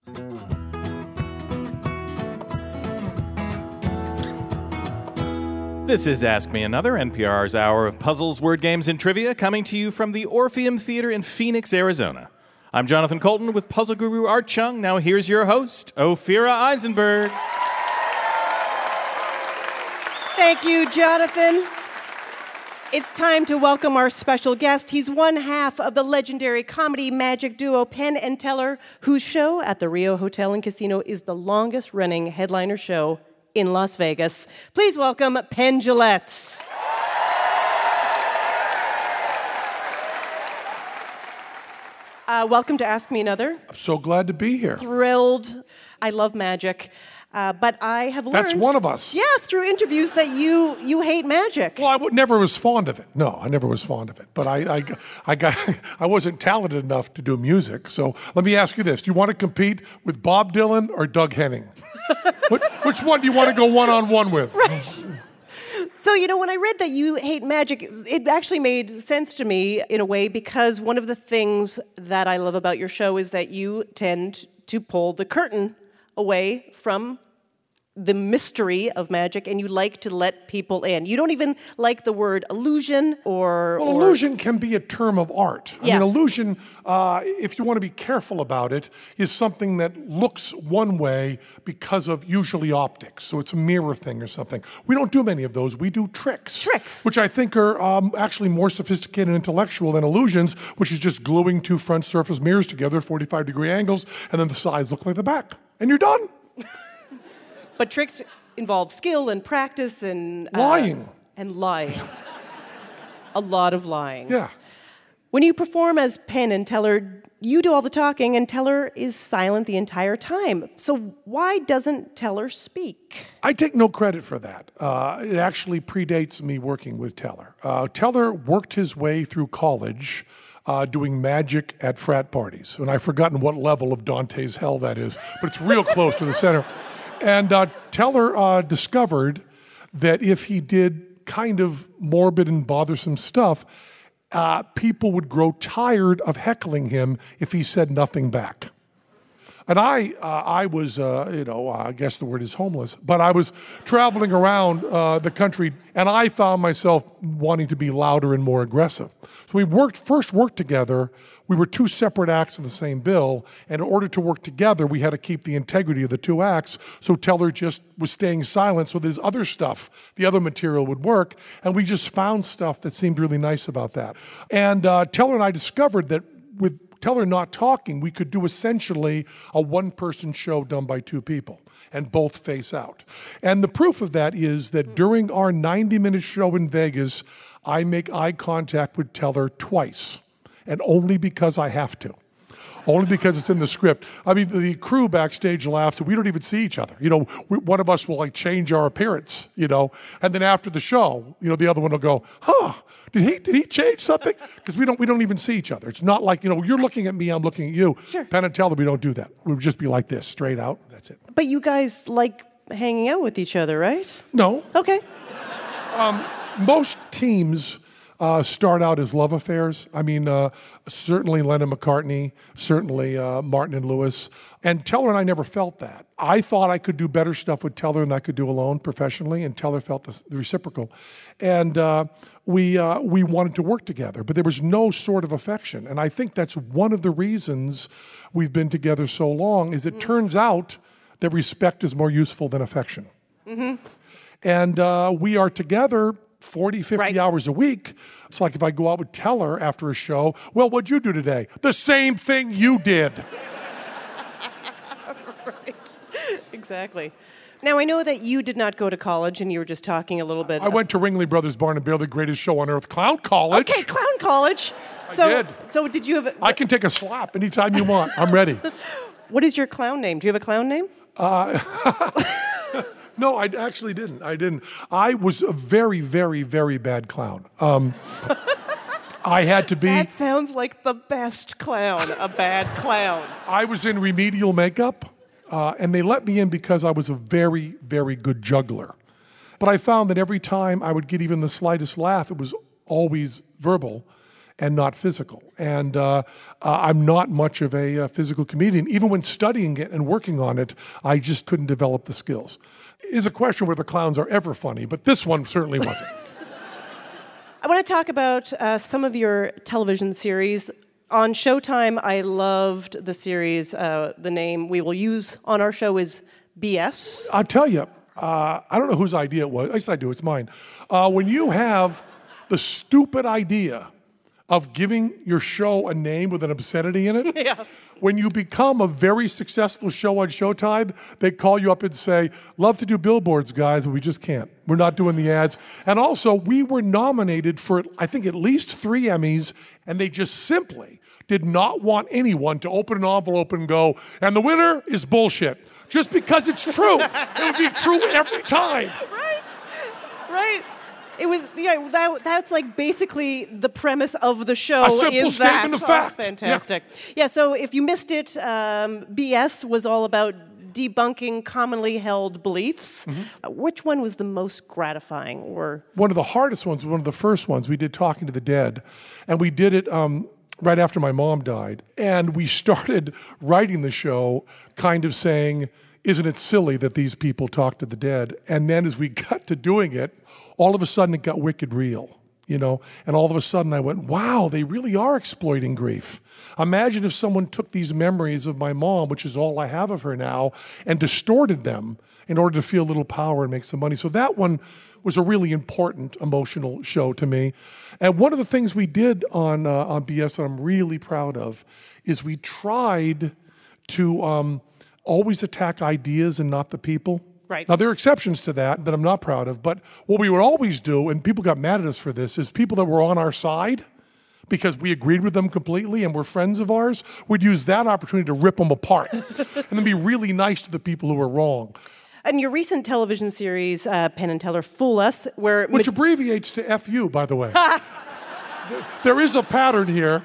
This is Ask Me Another, NPR's hour of puzzles, word games, and trivia, coming to you from the Orpheum Theater in Phoenix, Arizona. I'm Jonathan Colton with puzzle guru Art Chung. Now here's your host, Ophira Eisenberg. Thank you, Jonathan. It's time to welcome our special guest. He's one half of the legendary comedy magic duo Penn and Teller, whose show at the Rio Hotel and Casino is the longest-running headliner show in Las Vegas. Please welcome Penn Jillette. Welcome to Ask Me Another. I'm so glad to be here. Thrilled. I love magic. But I have learned... That's one of us. Yeah, through interviews that you hate magic. Well, never was fond of it. No, I never was fond of it. But I wasn't talented enough to do music. So let me ask you this. Do you want to compete with Bob Dylan or Doug Henning? Which one do you want to go one-on-one with? Right. So, when I read that you hate magic, it actually made sense to me in a way, because one of the things that I love about your show is that you tend to pull the curtain away from the mystery of magic, and you like to let people in. You don't even like the word illusion or... Well, illusion can be a term of art. Yeah. I mean, illusion, if you want to be careful about it, is something that looks one way because of usually optics. So it's a mirror thing or something. We don't do many of those. We do tricks. Tricks. Which I think are actually more sophisticated and intellectual than illusions, which is just gluing two front surface mirrors together, 45-degree angles, and then the sides look like the back. And you're done. But tricks involve skill and practice and... lying. And lying. A lot of lying. Yeah. When you perform as Penn and Teller, you do all the talking, and Teller is silent the entire time. So why doesn't Teller speak? I take no credit for that. It actually predates me working with Teller. Teller worked his way through college doing magic at frat parties. And I've forgotten what level of Dante's hell that is, but it's real close to the center. And Teller discovered that if he did kind of morbid and bothersome stuff, people would grow tired of heckling him if he said nothing back. And I was, I guess the word is homeless, but I was traveling around the country, and I found myself wanting to be louder and more aggressive. So we first worked together. We were two separate acts in the same bill, and in order to work together, we had to keep the integrity of the two acts, so Teller just was staying silent so this other stuff, the other material would work, and we just found stuff that seemed really nice about that. And Teller and I discovered that with Teller not talking, we could do essentially a one-person show done by two people and both face out. And the proof of that is that during our 90-minute show in Vegas, I make eye contact with Teller twice, and only because I have to. Only because it's in the script. I mean, the crew backstage laughs, and we don't even see each other. One of us will change our appearance, and then after the show, the other one will go, did he change something? Because we don't even see each other. It's not like, you're looking at me, I'm looking at you. Sure. Penn and Teller, we don't do that. We would just be like this, straight out, that's it. But you guys like hanging out with each other, right? No. Okay. Most teams start out as love affairs. I mean, certainly Lennon McCartney, certainly Martin and Lewis. And Teller and I never felt that. I thought I could do better stuff with Teller than I could do alone professionally, and Teller felt the reciprocal. And we wanted to work together, but there was no sort of affection. And I think that's one of the reasons we've been together so long, is it turns out that respect is more useful than affection. Mm-hmm. And we are together 40, 50 hours a week. It's like if I go out with Teller after a show, well, what'd you do today? The same thing you did. Right. Exactly. Now, I know that you did not go to college, and you were just talking a little bit. I went to Ringling Brothers Barn and Bailey, the greatest show on earth, Clown College. Okay, Clown College. I did. So did you have... I can take a slap anytime you want. I'm ready. What is your clown name? Do you have a clown name? No, I actually didn't. I was a very, very, very bad clown. I had to be... That sounds like the best clown, a bad clown. I was in remedial makeup, and they let me in because I was a very, very good juggler. But I found that every time I would get even the slightest laugh, it was always verbal. and not physical. And I'm not much of a physical comedian. Even when studying it and working on it, I just couldn't develop the skills. It is a question whether clowns are ever funny, but this one certainly wasn't. I want to talk about some of your television series. On Showtime, I loved the series. The name we will use on our show is BS. I'll tell you, I don't know whose idea it was. At least I do, it's mine. When you have the stupid idea of giving your show a name with an obscenity in it, Yeah. when you become a very successful show on Showtime, they call you up and say, love to do billboards, guys, but we just can't. We're not doing the ads. And also, we were nominated for, I think, at least 3 Emmys, and they just simply did not want anyone to open an envelope and go, and the winner is bullshit. Just because it's true. It would be true every time. Right. It was that's like basically the premise of the show. A simple is statement that. of fact. Oh, fantastic. Yeah. So if you missed it, BS was all about debunking commonly held beliefs. Which one was the most gratifying? Or One of the hardest ones, one of the first ones, we did Talking to the Dead, and we did it right after my mom died. And we started writing the show kind of saying, isn't it silly that these people talk to the dead? And then as we got to doing it, all of a sudden it got wicked real, you know? And all of a sudden I went, wow, they really are exploiting grief. Imagine if someone took these memories of my mom, which is all I have of her now, and distorted them in order to feel a little power and make some money. So that one was a really important emotional show to me. And one of the things we did on BS that I'm really proud of is we tried to always attack ideas and not the people. Right. Now, there are exceptions to that I'm not proud of, but what we would always do, and people got mad at us for this, is people that were on our side, because we agreed with them completely and were friends of ours, would use that opportunity to rip them apart and then be really nice to the people who were wrong. and your recent television series, Penn and Teller Fool Us, Which abbreviates to FU, by the way. There is a pattern here.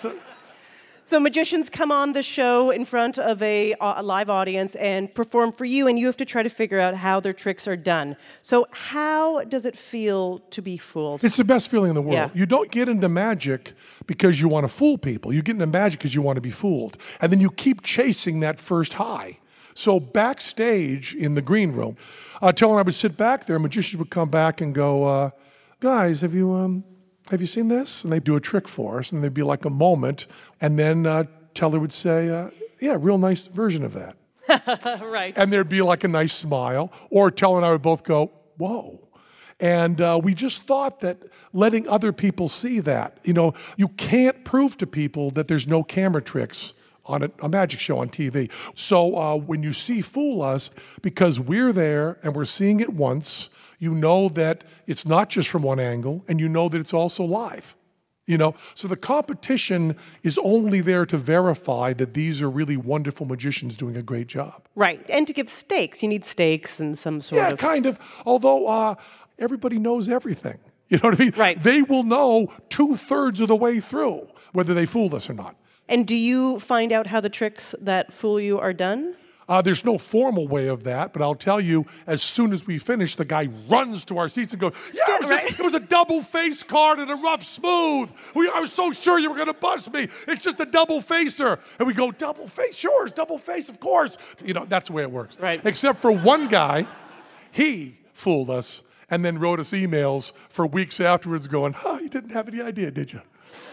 So magicians come on the show in front of a live audience and perform for you, and you have to try to figure out how their tricks are done. So how does it feel to be fooled? It's the best feeling in the world. Yeah. You don't get into magic because you want to fool people. You get into magic because you want to be fooled. And then you keep chasing that first high. So backstage in the green room, Teller and I would sit back there, magicians would come back and go, guys, have you seen this? And they'd do a trick for us, and there'd be like a moment, and then Teller would say, yeah, real nice version of that. Right. And there'd be like a nice smile, or Teller and I would both go, whoa. And we just thought that letting other people see that, you can't prove to people that there's no camera tricks on a magic show on TV. So when you see Fool Us, because we're there and we're seeing it once, you know that it's not just from one angle, and you know that it's also live. So the competition is only there to verify that these are really wonderful magicians doing a great job. Right, and to give stakes. You need stakes and some sort of... Yeah, kind of. Although everybody knows everything. You know what I mean? Right. They will know 2/3 of the way through whether they fooled us or not. And do you find out how the tricks that fool you are done? There's no formal way of that, but I'll tell you, as soon as we finish, the guy runs to our seats and goes, yeah, it was a double face card and a rough smooth. I was so sure you were going to bust me. It's just a double facer. And we go, double face? Sure, it's double face, of course. That's the way it works. Right. Except for one guy, he fooled us and then wrote us emails for weeks afterwards going, you didn't have any idea, did you?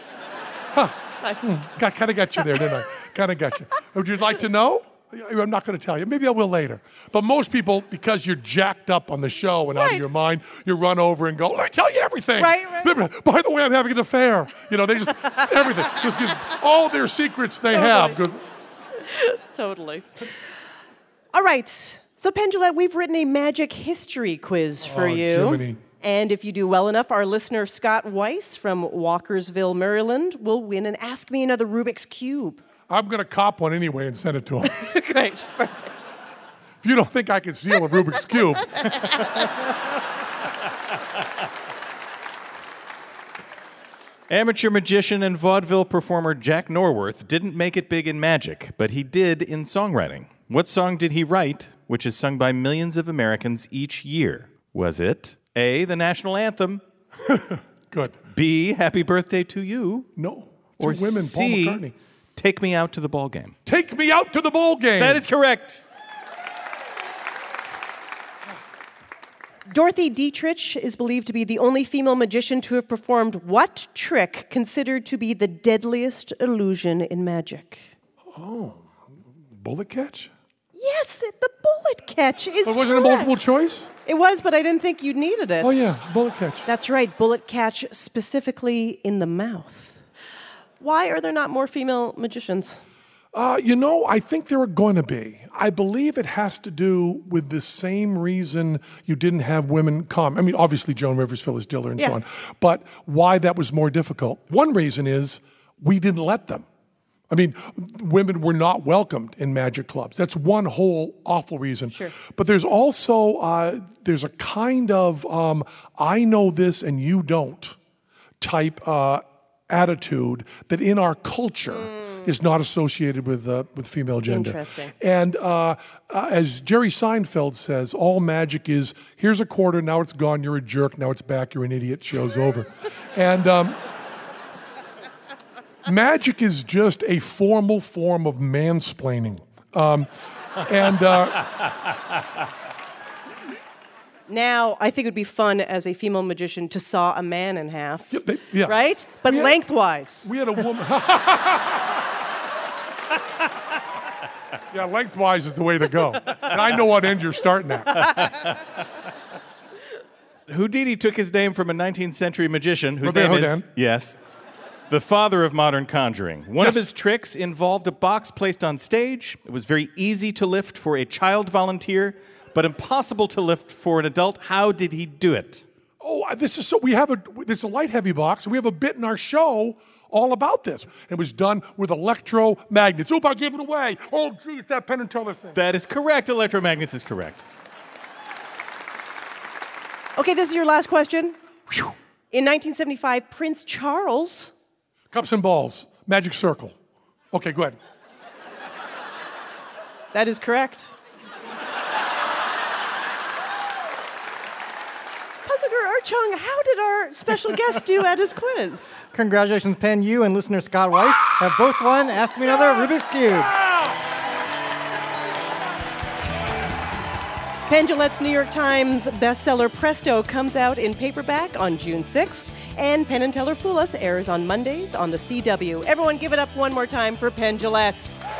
Kind of got you there, didn't I? Kind of got you. Would you like to know? I'm not going to tell you. Maybe I will later. But most people, because you're jacked up on the show and out of your mind, you run over and go, let me tell you everything. Right. By the way, I'm having an affair. They just, everything. Just all their secrets they have. Totally. All right. So, Penn Jillette, we've written a magic history quiz for you. Jiminy. And if you do well enough, our listener Scott Weiss from Walkersville, Maryland, will win an Ask Me Another Rubik's Cube. I'm going to cop one anyway and send it to him. Great. Perfect. If you don't think I can steal a Rubik's Cube. Amateur magician and vaudeville performer Jack Norworth didn't make it big in magic, but he did in songwriting. What song did he write, which is sung by millions of Americans each year? Was it A, the national anthem, Good. B, happy birthday to you. No. Or Two women, C, Paul McCartney. take me out to the ball game. Take me out to the ball game. That is correct. Dorothy Dietrich is believed to be the only female magician to have performed what trick considered to be the deadliest illusion in magic? Bullet catch? Yes, the bullet catch is But wasn't it correct. multiple choice? It was, but I didn't think you needed it. Oh, yeah, bullet catch. That's right, bullet catch specifically in the mouth. Why are there not more female magicians? I think there are going to be. I believe it has to do with the same reason you didn't have women come. I mean, obviously, Joan Rivers, Phyllis Diller, and so on. But why that was more difficult. One reason is we didn't let them. I mean, women were not welcomed in magic clubs. That's one whole awful reason. Sure. But there's also, there's a kind of I know this and you don't type attitude that in our culture is not associated with female gender. Interesting. And as Jerry Seinfeld says, all magic is, here's a quarter, now it's gone, you're a jerk, now it's back, you're an idiot, show's over. And magic is just a formal form of mansplaining. Now, I think it would be fun as a female magician to saw a man in half. Yeah. Right? But lengthwise. We had a woman. Yeah, lengthwise is the way to go. And I know what end you're starting at. Houdini took his name from a 19th century magician whose Robert name is, Houdin. yes, the father of modern conjuring. One of his tricks involved a box placed on stage. It was very easy to lift for a child volunteer, but impossible to lift for an adult. How did he do it? Oh, this is so. There's a light heavy box, and we have a bit in our show all about this. It was done with electromagnets. Oop, I gave it away. Oh, geez, that Penn and Teller thing. That is correct. Electromagnets is correct. Okay, this is your last question. In 1975, Prince Charles... Cups and balls, magic circle. Okay, go ahead. That is correct. Puzzlegur Archung, how did our special guest do at his quiz? Congratulations, Penn. You and listener Scott Weiss have both won Ask Me Another Rubik's Cube. Penn Jillette's New York Times bestseller Presto comes out in paperback on June 6th, and Penn and Teller Fool Us airs on Mondays on the CW. Everyone give it up one more time for Penn Jillette.